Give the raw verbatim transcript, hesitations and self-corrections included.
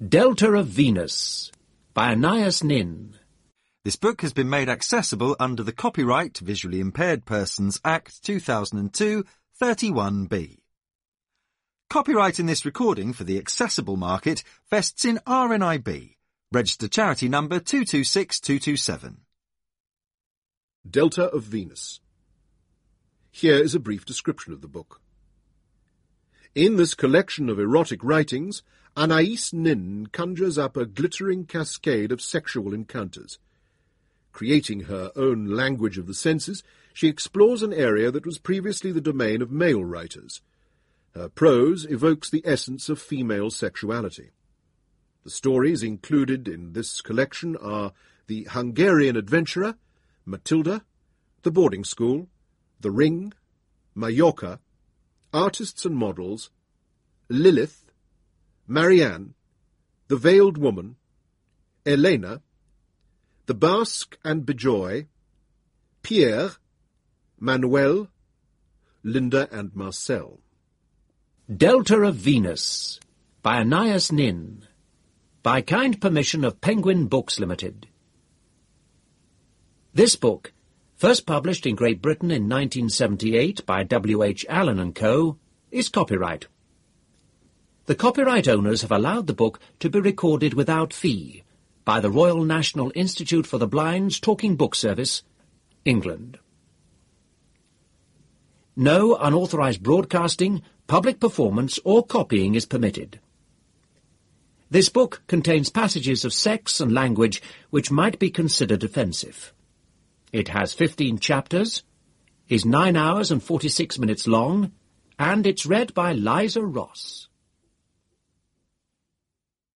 Delta of Venus by Anais Nin. This book has been made accessible under the Copyright Visually Impaired Persons Act two thousand two, thirty-one B. Copyright in this recording for the accessible market vests in R N I B, registered charity number two two six two two seven. Delta of Venus. Here is a brief description of the book. In this collection of erotic writings, Anais Nin conjures up a glittering cascade of sexual encounters. Creating her own language of the senses, she explores an area that was previously the domain of male writers. Her prose evokes the essence of female sexuality. The stories included in this collection are The Hungarian Adventurer, Matilda, The Boarding School, The Ring, Mallorca, Artists and Models, Lilith, Marianne, The Veiled Woman, Elena, The Basque and Bejoy, Pierre, Manuel, Linda and Marcel. Delta of Venus by Anais Nin, by kind permission of Penguin Books Limited. This book, first published in Great Britain in nineteen seventy-eight by W H Allen and Co., is copyright. The copyright owners have allowed the book to be recorded without fee by the Royal National Institute for the Blind's Talking Book Service, England. No unauthorized broadcasting, public performance or copying is permitted. This book contains passages of sex and language which might be considered offensive. It has fifteen chapters, is nine hours and forty-six minutes long, and it's read by Liza Ross.